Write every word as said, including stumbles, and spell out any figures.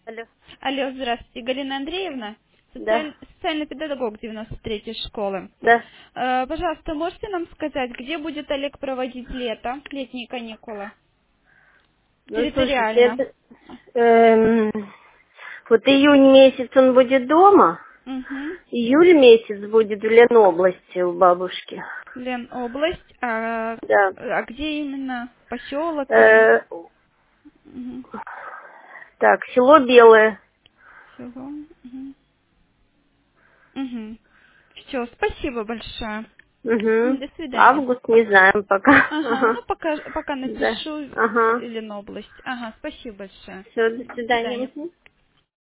Алло. Алло, здравствуйте, Галина Андреевна, Да. социаль- социальный педагог девяносто третьей школы. Да. Э, пожалуйста, можете нам сказать, где будет Олег проводить лето, летние каникулы? Ну, слушайте, Территориально. это... эм, вот июнь месяц он будет дома. Угу. Июль месяц будет в Ленобласти у бабушки. Ленобласть, а, Да. а где именно? Поселок или? Э, Угу. так, село Белое. Село. Угу. Угу. Все, спасибо большое. Угу. До свидания. Август не знаем пока. Ага, Ага. ну пока, пока Да. напишу Ага. Ленобласть. Ага, спасибо большое. Все, до До свидания. свидания. Мгм.